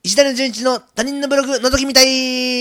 石谷純一の他人のブログ覗きみたい。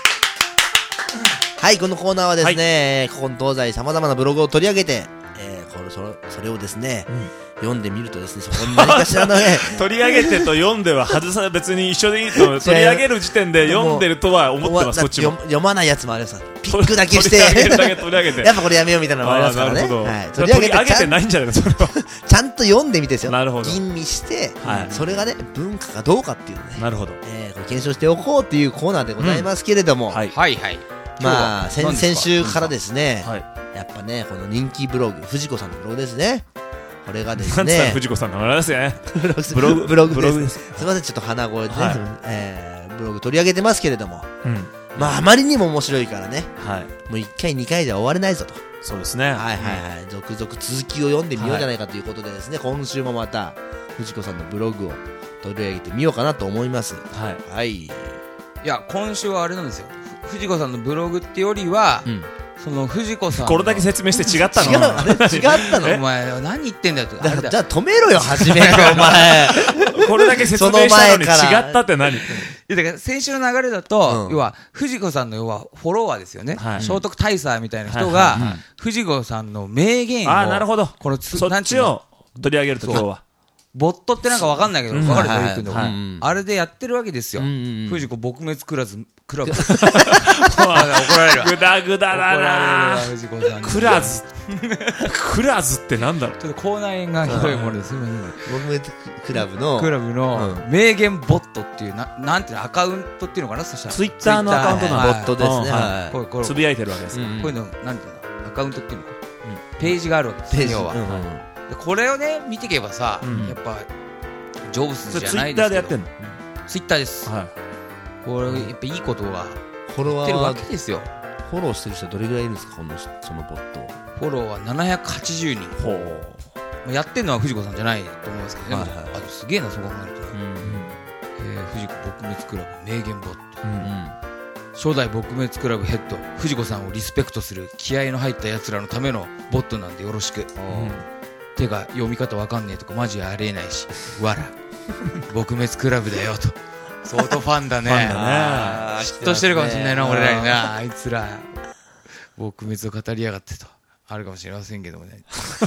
はい、このコーナーはですね、古今東西様々なブログを取り上げて、それをですね、読んでみるとですね、そこに何かしらのね取り上げてと読んでは外さ別に一緒でいいと取り上げる時点で読んでるとは思ってます。こっちも読まないやつもあるさ、ピックだけして取り上げてやっぱこれやめようみたいなのもありますからね。 はい、取り上げてないんじゃないのそれはちゃんと読んでみてですよ。 なるほど。 吟味して、 はい、 それがね文化かどうかっていうのね。 なるほど。 これ検証しておこうっていうコーナーでございますけれども、 はいはい。 まあ先週からですね、 はい、 やっぱねこの人気ブログ藤子さんのブログですね。これがですなんつったらね、 藤子さんのあれですよね。 ブログです。すみません、ちょっと鼻声でね、ブログ取り上げてますけれども、まああまりにも面白いからね、もう1回2回では終われないぞと。 そうですね。 続々続きを読んでみようじゃないかということでですね、今週もまた藤子さんのブログを取り上げてみようかなと思います。はい。 いや今週はあれなんですよ。藤子さんのブログってよりは。その藤子さんこれだけ説明して違ったの？ 違ったの？ お前何言ってんだよ。 じゃあ止めろよ初めからお前。 これだけ説明したのに違ったって何？いやだから先週の流れだと、要は藤子さんの要はフォロワーですよね。聖徳太宰みたいな人が藤子さんの名言をなるほど。 このそっちを取り上げると今日は。 ボットってなんかわかんないけど、分かる人いるけど、あれでやってるわけですよ。藤子撲滅クラブ。怒られるわ。 グダグダだな。クラズってなんだろう。 ちょっと口内炎がひどいものです。 撲滅クラブの名言ボットっていうなんていうのアカウントっていうのかな。そしたらツイッターのアカウントのボットですね。 つぶやいてるわけです。 こういうのなんていうのアカウントっていうのか。ページがあるわけです。要は。これをね見ていけばさ、やっぱジョブスじゃないですけど。ツイッターでやってんの？ツイッターです。これやっぱいいことが言ってるわけですよ。 フォローしてる人どれぐらいいるんですか、そのボット。 フォローは780人。やってるのは藤子さんじゃないと思いますけどね。すげえな、そう考えると。藤子撲滅クラブ名言ボット。初代撲滅クラブヘッド藤子さんをリスペクトする気合の入った奴らのためのボットなんでよろしく。てか読み方わかんねえとかマジありえないし、わら撲滅クラブだよと。相当ファンだね。嫉妬してるかもしれないな、俺らにな。あいつら撲滅を語りやがってとあるかもしれませんけどもね。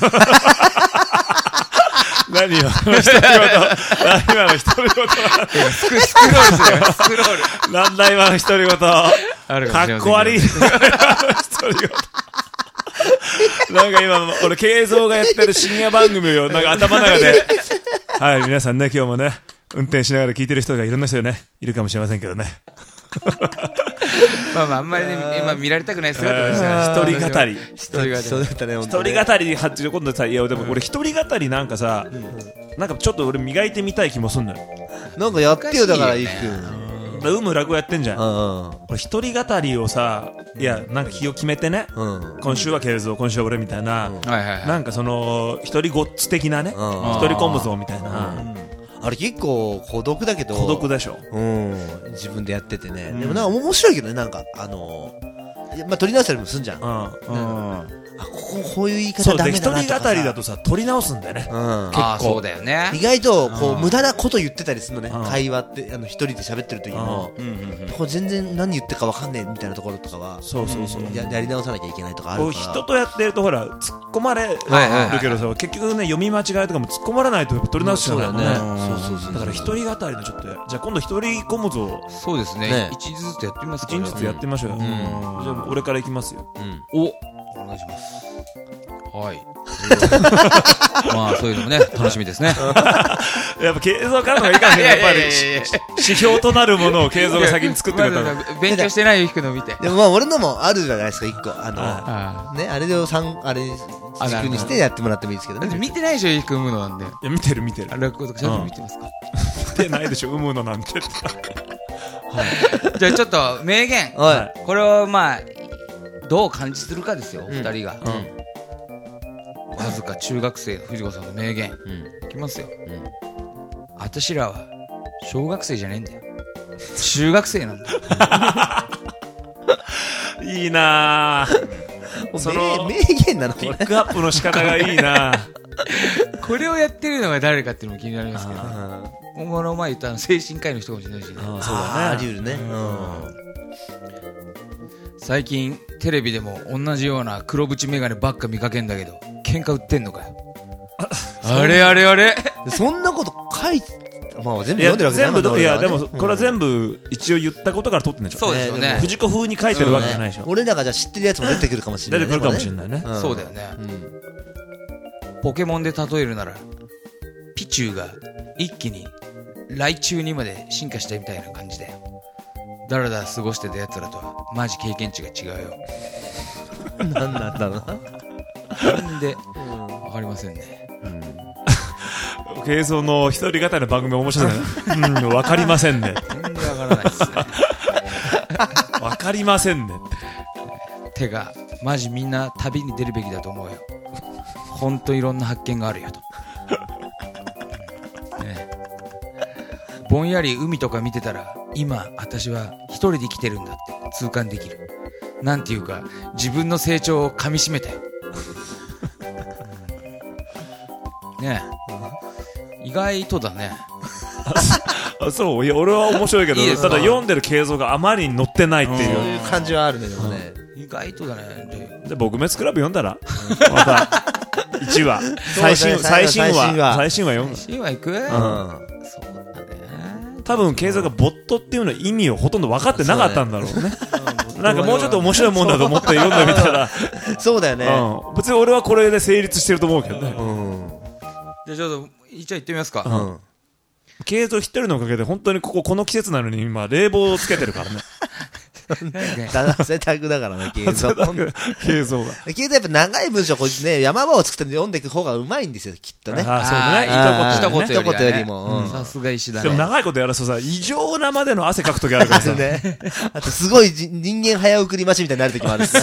何今の独り言。何今の独り言。 スクロールするよ。スクロール。 なんだ今の独り言。かっこ悪い。独り言。なんか今俺慶三がやってる深夜番組をなんか頭の中ではい皆さんね今日もね運転しながら聞いてる人がいろんな人ねいるかもしれませんけどね。 まああんまりね今見られたくないですよ。 一人語り。 一人語り今度さいやでも俺一人語りなんかさなんかちょっと俺磨いてみたい気もすんのよ。 なんかやってよだからいいくん。 落語やってんじゃん。俺一人語りをさいやなんか日を決めてね、今週は慶三今週は俺みたいな、なんかその一人ごっつ的なね、一人コムゾーみたいな、 あれ結構孤独だけど孤独でしょ。 自分でやっててね、でもなんか面白いけどね、なんかまあ取り直したりもすんじゃん。こういう言い方ダメだなとかさ。 一人語りだとさ取り直すんだよね。結構そうだよね。 意外とこう無駄なこと言ってたりするのね。会話って一人で喋ってる時もこう全然何言ってるか分かんねえみたいなところとかはやり直さなきゃいけないとかあるから。 人とやってるとほら突っ込まれるけどさ結局ね読み間違いとかも突っ込まれないと取り直すしかないもんね。だから一人語りのちょっとじゃあ今度一人コムゾー。 そうですね。一日ずつやってみますか。 一日ずつやってみましょうよ。じゃあ俺からいきますよ。 お願いします。はい。まあそういうのもね楽しみですね。 やっぱ慶三からのがいいかもしれない。やっぱり指標となるものを慶三が先に作ってくれた。 勉強してないよ引くの見て。 でもまあ俺のもあるじゃないですか一個ねあれをあれ軸にしてやってもらってもいいですけどね。 見てないでしょ引くのなんで。いや見てる。 落語とかちゃんと見てますか。 見てないでしょ産むのなんて。 じゃあちょっと名言これをまあどう感じするかですよお二人が。わずか中学生の藤子さんの名言いきますよ。私らは小学生じゃねえんだよ中学生なんだ。 いいなその名言なのピックアップの仕方がいいな。 これをやってるのが誰かっていうのも気になりますけど、 この前言った精神科医の人かもしれないしね。 そうだね。 あり得るね。 最近テレビでも同じような黒縁メガネばっか見かけんだけど、喧嘩売ってんのかよ。あれあれあれ。 そんなこと書いて、まあ全部読んでるわけじゃない。 いやでもこれは全部一応言ったことから取ってんでしょ。 そうですよね。 藤子風に書いてるわけじゃないでしょ。 俺らがじゃあ知ってるやつも出てくるかもしれない。 出てくるかもしれないね。 そうだよね。ポケモンで例えるなら、ピチュウが一気にライチュウにまで進化したみたいな感じだよ。だらだら過ごしてた奴らとはマジ経験値が違うよ。 なんなんだろうな。 なんでわかりませんね。 軽装の一人語りの番組面白いね。わかりませんね。 全然わからないですね。 わかりませんね。 てかマジみんな旅に出るべきだと思うよ。ほんといろんな発見があるよと。ぼんやり海とか見てたら、今私は一人で生きてるんだって痛感できる。なんていうか自分の成長を噛み締めたよ。ねえ、意外とだね。 そう、いや俺は面白いけど、ただ読んでる映像があまりに載ってないっていう、 そういう感じはあるね。でもね、 意外とだね。 で撲滅クラブ読んだらまた1話最新話読む。 最新話行く？そうだね。 多分慶三がボットっていうの意味をほとんど分かってなかったんだろうね。なんかもうちょっと面白いもんだと思って読んでみたらそうだよね。 別に俺はこれで成立してると思うけどね。 じゃあちょっと一応行ってみますか。 慶三一人のおかげで本当にこの季節なのに今冷房をつけてるからね。 贅沢だからね、慶三が。 慶三やっぱ長い文章をね、山場を作って読んでいく方がうまいんですよ、きっとね。 そうね。 一言よりも。 さすが石田ね。 でも長いことやらすとさ、異常なまでの汗かくときあるからさ。 あとすごい人間早送り待ちみたいになるときもあるし。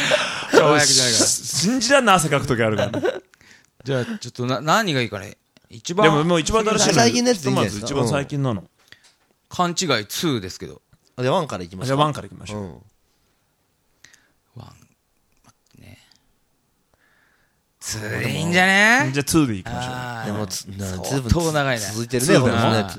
信じらんない汗かくときあるからね。 じゃあちょっと何がいいかね。一番。 でももう一番新しいの。 最近のやつでいいんじゃないですか。 一番最近なの。 勘違い2ですけど。 じゃあ1からいきましょう。 じゃあ1からいきましょう。 1ね。2でいいんじゃね？ じゃあ2でいきましょう。 でも相当長いね。 続いてるね、これね。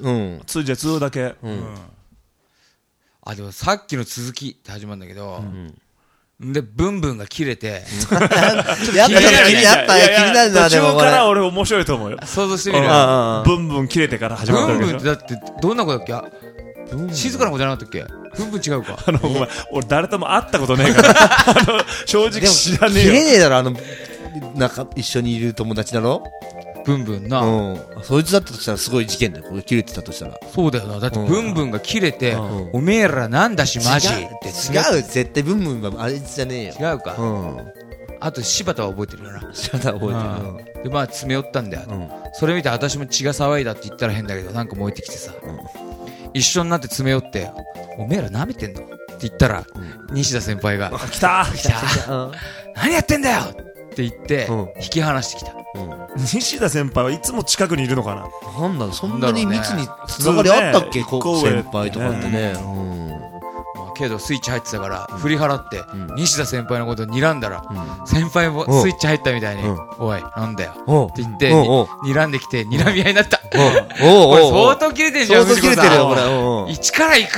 2じゃあ2だけ。 あ、でもさっきの続きって始まるんだけど、で、ブンブンが切れて。 やっぱ気になるな、でも途中から俺面白いと思うよ。 想像してみる。 ブンブン切れてから始まったわけでしょ。 ブンブンってだってどんな子だっけ？静かな子じゃなかったっけ？ブンブン違うか。 ごめん、俺誰とも会ったことねえから。正直知らねえよ。 切れねえだろ、なんか一緒にいる友達だろ？ ブンブンな。 そいつだったとしたらすごい事件だよ。これ切れてたとしたら。 そうだよな。だってブンブンが切れて、おめえらなんだしマジって。 違う、絶対ブンブンはあれじゃねえよ。 違うか。あと柴田は覚えてるよな。 柴田覚えてる。 で、まあ詰め寄ったんだよ。それ見て私も血が騒いだって言ったら変だけど、なんか燃えてきてさ。一緒になって詰め寄って、おめえら舐めてんのって言ったら、西田先輩が、 来た何やってんだよって言って、引き離してきた。 西田先輩はいつも近くにいるのかな。 なんだろう、そんなに密につながりあったっけ、先輩とかってね。 けどスイッチ入ってたから振り払って西田先輩のことを睨んだら先輩もスイッチ入ったみたいに「おいなんだよ」って言って睨んできて睨み合いになった。これ相当切れてんじゃん。 相当切れてるよこれ。 1からいく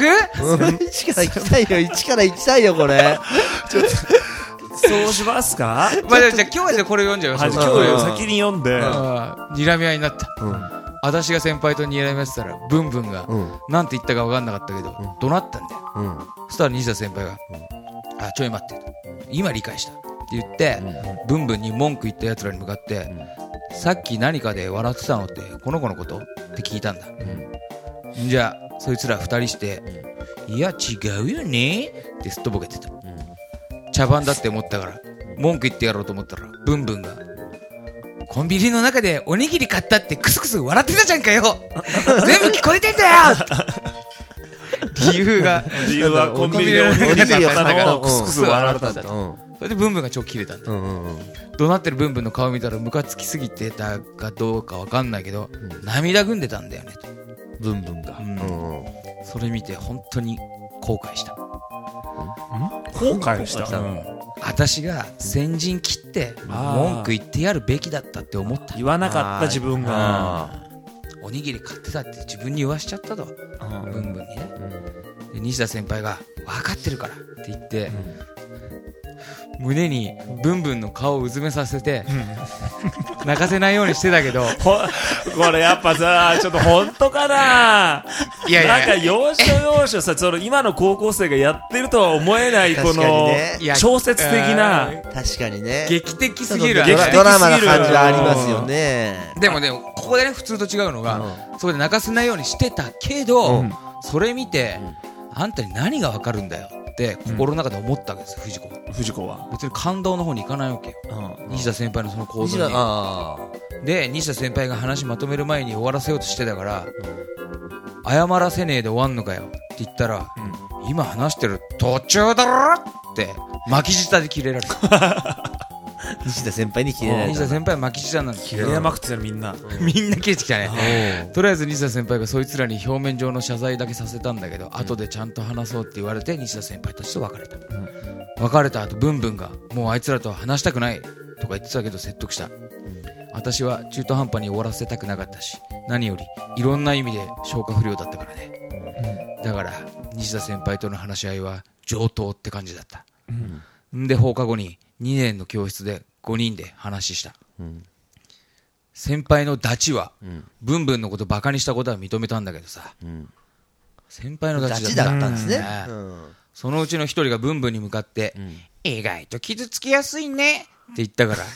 ？1から行きたいよ、1から行きたいよこれ。 そうしますか？ まあじゃあ今日はじゃあこれ読んじゃうよ。 今日先に読んで睨み合いになった。私が先輩と睨み合ってたらブンブンがなんて言ったか分かんなかったけど怒鳴ったんだよ。そしたら西田先輩が「あ、ちょい待って」今理解したって言ってブンブンに文句言った奴らに向かって「さっき何かで笑ってたのってこの子のこと？」って聞いたんだ。じゃあそいつら二人して「いや違うよね」ってすっとぼけてた。茶番だって思ったから文句言ってやろうと思ったらブンブンがコンビニの中でおにぎり買ったってクスクス笑ってたじゃんかよ全部聞こえてんだよ理由はコンビニでおにぎり買ったのをクスクス笑ってた。 それでブンブンが超キレたんだ。怒鳴ってるブンブンの顔見たらムカつきすぎてたかどうかわかんないけど涙ぐんでたんだよねとブンブンが。 それ見て本当に後悔した。 後悔した。 私が先陣切って文句言ってやるべきだったって思った。 言わなかった自分がおにぎり買ってたって自分に言わしちゃったと、ブンブンにね。で西田先輩が分かってるからって言って、胸にブンブンの顔をうずめさせて、泣かせないようにしてたけどこれやっぱさ、ちょっと本当かな。いやいや、なんか要所要所さ、その今の高校生がやってるとは思えない、この小説的な、 確かにね、 劇的すぎるドラマな感じはありますよね。 でもここでね、普通と違うのが、そこで泣かせないようにしてたけど、それ見て、あんたに何が分かるんだよって心の中で思ったわけですよ、藤子は。別に感動の方に行かないわけよ、西田先輩のその行動に。で、西田先輩が話まとめる前に終わらせようとしてたから、謝らせねえで終わんのかよって言ったら、今話してる途中だろって巻き舌でキレられた。 西田先輩にキレられた。 西田先輩は巻き舌なんです。 キレまくってたよみんなキレてきたね。とりあえず西田先輩がそいつらに表面上の謝罪だけさせたんだけど、後でちゃんと話そうって言われて西田先輩たちと別れた。別れた後、ブンブンがもうあいつらとは話したくないとか言ってたけど説得した。私は中途半端に終わらせたくなかったし、何よりいろんな意味で消化不良だったからね。だから西田先輩との話し合いは上等って感じだった。で、放課後に2年の教室で5人で話した。先輩のダチは、ブンブンのことバカにしたことは認めたんだけどさ、先輩のダチだったんですね。そのうちの一人がブンブンに向かって、意外と傷つきやすいねって言ったから、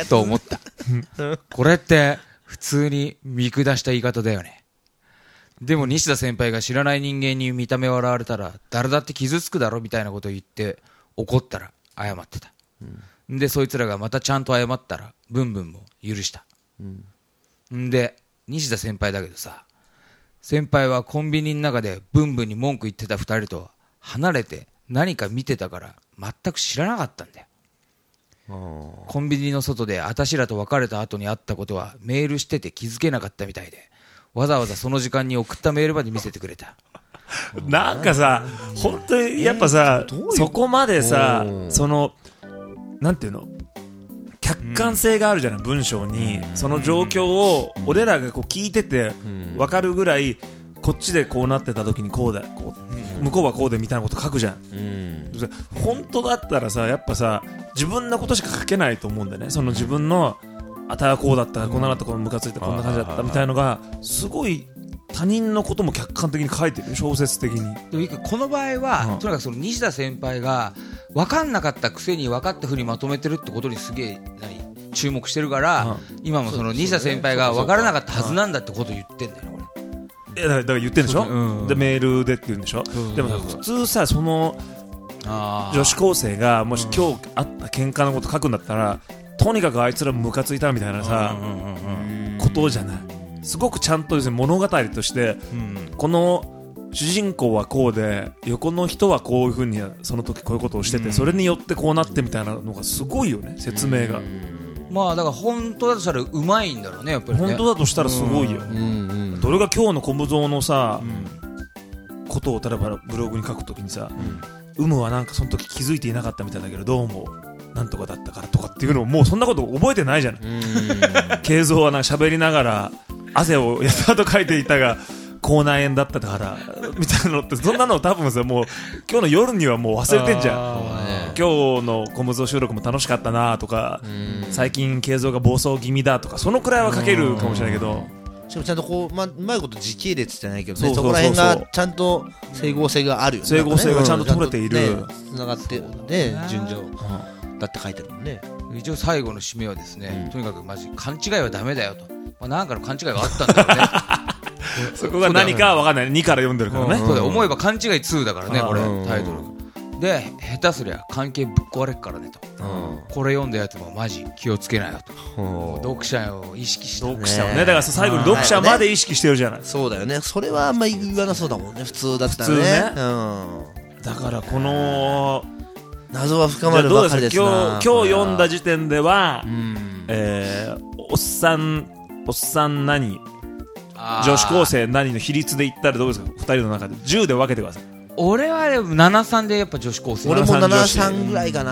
と思った。これって普通に見下した言い方だよね。でも西田先輩が知らない人間に見た目を笑われたら誰だって傷つくだろみたいなことを言って怒ったら謝ってた。で、そいつらがまたちゃんと謝ったらブンブンも許した。で、西田先輩だけどさ、先輩はコンビニの中でブンブンに文句言ってた二人と離れて何か見てたから全く知らなかったんだよ。コンビニの外であたしらと別れた後に会ったことはメールしてて気づけなかったみたいで、わざわざその時間に送ったメールまで見せてくれた。 なんかさ、本当にやっぱさ、そこまでさ、そのなんていうの、客観性があるじゃない、文章に。その状況を俺らがこう聞いてて分かるぐらい、こっちでこうなってた時にこうだ、こう向こうはこうでみたいなこと書くじゃん。本当だったらさ、やっぱさ、自分のことしか書けないと思うんだよね。その自分のあたはこうだった、こんなだった、このムカついた、こんな感じだったみたいのがすごい他人のことも客観的に書いてる、小説的に。 でもこの場合は、とにかくその西田先輩が分かんなかったくせに分かったふうにまとめてるってことにすげえ注目してるから、今もその西田先輩が分からなかったはずなんだってことを言ってんだよね、これ。 だから言ってんでしょ、でメールでって言うんでしょ、でもさ、普通さ、その女子高生がもし今日あった喧嘩のこと書くんだったら、とにかくあいつらムカついたみたいなさ、ことじゃない。すごくちゃんとですね、物語として、この主人公はこうで横の人はこういう風にその時こういうことをしてて、それによってこうなってみたいなのがすごいよね、説明が。 まあだから本当だとしたらうまいんだろうね、やっぱりね。 本当だとしたらすごいよ。どれが今日の小武蔵のさ、ことを例えばブログに書くときにさ、有無はなんかその時気づいていなかったみたいだけどどうもなんとかだったからとかっていうのをもうそんなこと覚えてないじゃない。慶三はなんか喋りながら汗をやたらとかいていたが口内炎だったからみたいなのって、そんなの多分さ、もう今日の夜にはもう忘れてんじゃん。今日の小武蔵収録も楽しかったなとか、最近慶三が暴走気味だとか、そのくらいは書けるかもしれないけど、 しかもちゃんとこう、うまいこと時系列じゃないけどね、そこら辺がちゃんと整合性があるよね。 整合性がちゃんと取れている、 つながってね、順序だって書いてるもんね。 一応最後の締めはですね、とにかくマジ勘違いはダメだよと、なんかの勘違いがあったんだよね。 そこが何かわかんない。2から読んでるからね。 そうだよ、思えば勘違い2だからね、これタイトルで。下手すりゃ関係ぶっ壊れっからねと、これ読んだやつもマジ気をつけなよと、読者を意識した。 読者をね、だから最後に読者まで意識してるじゃない。 そうだよね、それはあんまり言わなそうだもんね、普通だったらね。 だからこの謎は深まるばかりですな。 今日読んだ時点では、おっさん何、女子高生何の比率で言ったらどうですか、2人の中で10で分けてください。俺は7-3でやっぱ女子高生。 俺も7-3ぐらいか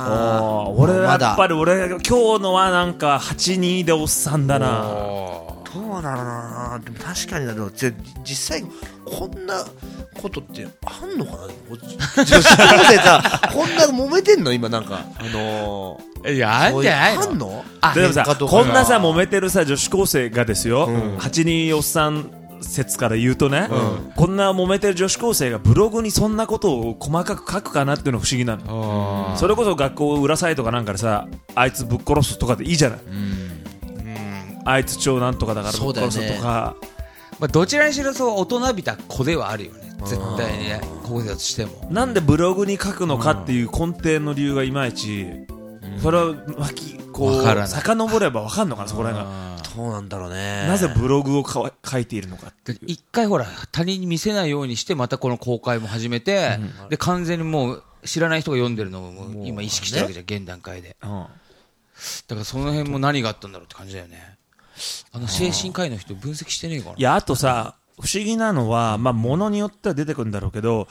な。 俺はやっぱり今日のはなんか8-2でおっさんだな。 どうだろうな。でも確かにだけど、実際こんなことってあんのかな。女子高生さこんな揉めてんの今なんかいやあんじゃないの。 あんの？ でもさこんなさ揉めてるさ女子高生がですよ、8人おっさん説から言うとね、こんな揉めてる女子高生がブログにそんなことを細かく書くかなっていうのが不思議なの。それこそ学校裏サイトかなんかでさあいつぶっ殺すとかでいいじゃない。あいつ超なんとかだからぶっ殺すとか、 まあ、どちらにしろそう大人びた子ではあるよね絶対にね。高校生だとしてもなんでブログに書くのかっていう根底の理由がいまいち、それをこう遡れば分かんのかなそこら辺が。 どうなんだろうね。 なぜブログを書いているのかっていう。 一回ほら他人に見せないようにしてまたこの公開も始めて、で完全にもう知らない人が読んでるのをもう今意識してるわけじゃん、現段階で。だからその辺も何があったんだろうって感じだよね。精神科医の人分析してねえかな。 いやあとさ不思議なのは、まあ物によっては出てくるんだろうけど、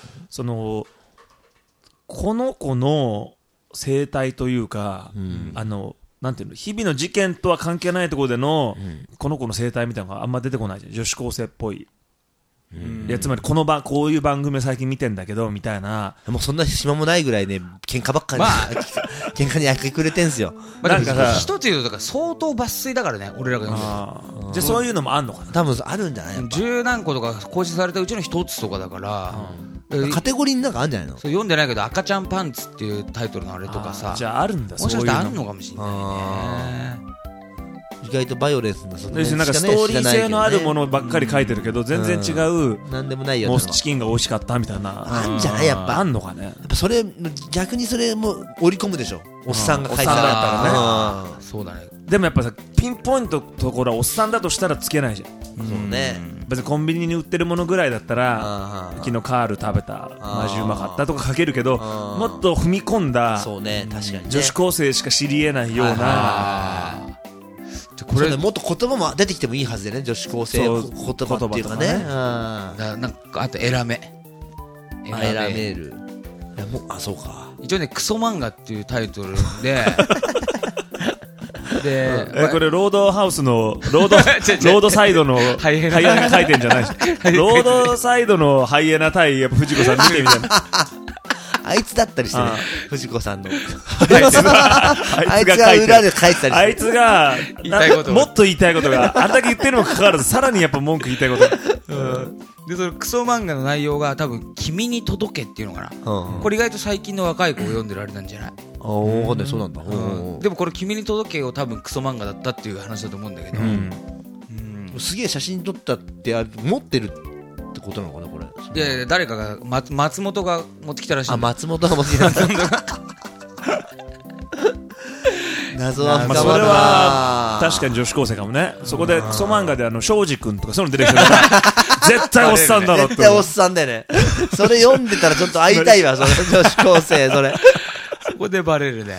この子の生態というか、なんていうの、日々の事件とは関係ないところでの、この子の生態みたいなのがあんま出てこないじゃん。女子高生っぽい。いやつまりこういう番組最近見てんだけどみたいな。 もうそんな暇もないぐらいね喧嘩ばっかり、喧嘩に明け暮れてんすよ。 なんかさ一つ言うとだから相当抜粋だからね俺らが読んでる。 じゃあそういうのもあんのかな。 多分あるんじゃない。 十何個とか更新されたうちの一つとかだから、 カテゴリーになんかあるんじゃないの。 そう読んでないけど赤ちゃんパンツっていうタイトルのあれとかさ。 じゃああるんだ。 もしかしたらあんのかもしれないね。 意外とバイオレンスななんかストーリー性のあるものばっかり書いてるけど全然違う。 なんでもないよ。 モスチキンが美味しかったみたいな。 あんじゃないやっぱ。 あんのかね。やっぱそれ逆にそれも織り込むでしょ。おっさんが書いてあったらね。そうだね。 でもやっぱさピンポイントところはおっさんだとしたらつけないじゃん。 そうね。 別にコンビニに売ってるものぐらいだったら昨日カール食べたマジうまかったとか書けるけど、もっと踏み込んだ女子高生しか知り得ないような。 これもっと言葉も出てきてもいいはずでね。女子高生言葉っていうかね。 なんかあとエラメール。そうか。 一応ねクソ漫画っていうタイトルでこれロードハウスのロードサイドのハイエナ書いてんじゃないしロードサイドのハイエナ対やっぱ藤子さん見てみたいな。 あいつだったりしてね、藤子さんの。あいつが裏で書いてたりして。 あいつが、もっと言いたいことが、あんだけ言ってるにもかかわらず、さらにやっぱ文句言いたいこと。 で、そのクソ漫画の内容が多分、君に届けっていうのかな。これ意外と最近の若い子を読んでるあれなんじゃない？ そうなんだ。 でもこれ君に届けを多分クソ漫画だったっていう話だと思うんだけど。 すげえ写真撮ったって持ってるってことなのかなこれ。 いやいや誰かが松本が持ってきたらしい。 松本が持ってきた。謎は深まるな。 それは確かに女子高生かもね。そこでクソ漫画で庄司君とかそういうの出てきたら絶対おっさんだろって。 絶対おっさんだよね。それ読んでたらちょっと会いたいわ。その女子高生それ。 そこでバレるね。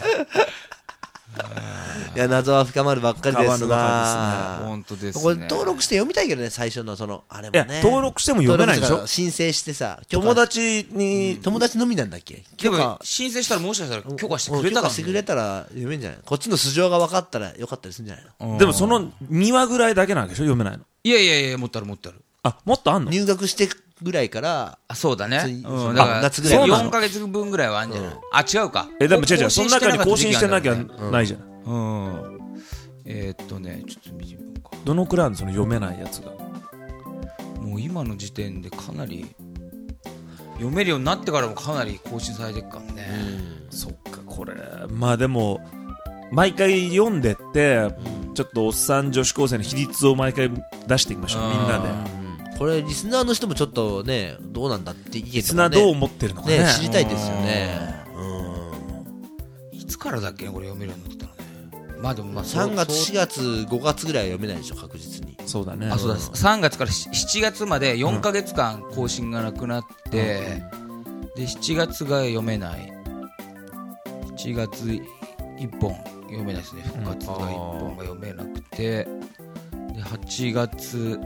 いや謎は深まるばっかりですな。 本当ですね。 これ登録して読みたいけどね最初のあれもね。 登録しても読めないでしょ。 申請してさ友達のみなんだっけ。 でも申請したらもしかしたら許可してくれたら。 許可してくれたら読めんじゃない。こっちの素性が分かったらよかったりするんじゃないの。 でもその2話ぐらいだけなんでしょ読めないの。 いやもっとある。 あもっとあんの。 入学してぐらいからそうだね。 だから夏ぐらい 4ヶ月分ぐらいはあるんじゃない。違うか。 でも違うその中に更新してなきゃないじゃん。 ちょっと見てみようか。 どのくらいのその読めないやつが。 もう今の時点でかなり読めるようになってからもかなり更新されてるからね。 そっかこれまあでも毎回読んでってちょっとおっさん女子高生の比率を毎回出していきましょうみんなで。 これリスナーの人もちょっとねどうなんだって意見とかね。 リスナーどう思ってるのかね知りたいですよね。 いつからだっけこれ読めるようになったのね。まあでも 3月4月5月ぐらいは読めないでしょ確実に。 そうだね。 そうだ3月から7月まで4ヶ月間更新がなくなって、で7月が読めない。7月1本読めないですね。復活が1本が読めなくて、で8月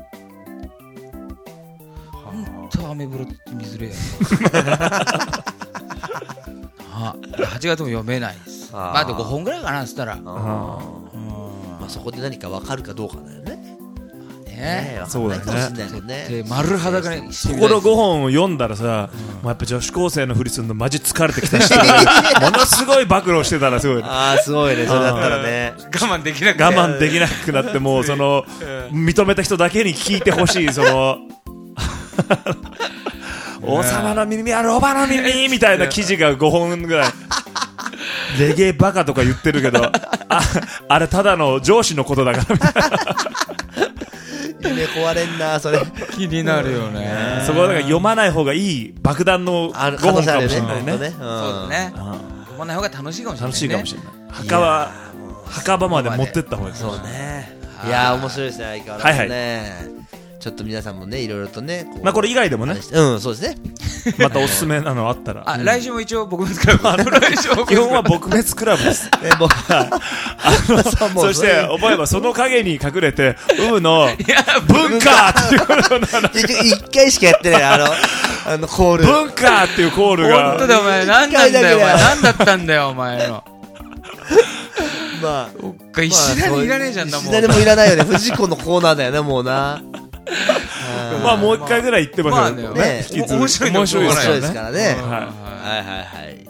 ほんとアメブロって見づれえ8月も読めないです。まあでも5本ぐらいかなっつったら。 そこで何か分かるかどうかだよね。 ね。 そうだね。丸裸にそこの5本を読んだらさ、もうやっぱ女子高生のふりするのマジ疲れてきたし、ものすごい暴露してたらすごい。 ああ、すごいね、それだったらね。 我慢できなくなって、もうその、認めた人だけに聞いてほしい、その、王様の耳はロバの耳みたいな記事が5本ぐらい。レゲエバカとか言ってるけど、あれただの上司のことだからみたいな。 夢壊れんな、それ。 気になるよね。 そこはだから読まない方がいい爆弾の5本かもしれないね。 そうだね。読まない方が楽しいかもしれない。 楽しいかもしれない。墓場まで持ってった方がいい。 そうね。いやー、面白いですね、相変わらずね。ちょっと皆さんもね、いろいろとね。 まあこれ以外でもね。 そうですね。 またおすすめなのあったら。 来週も一応撲滅クラブ。 基本は撲滅クラブです。そして思えばその影に隠れて、の文化っていう 1回しかやってない、コール。 文化っていうコールが。 本当だ、お前。なんなんだよ、お前。なんだったんだよ、お前の。 まあ、 そっか、石田にいらねえじゃんな、もう。 石田でもいらないよね。藤子のコーナーだよね、もうな。 まあもう一回ぐらい言ってましょうね。 面白いですからね。はいはいはい。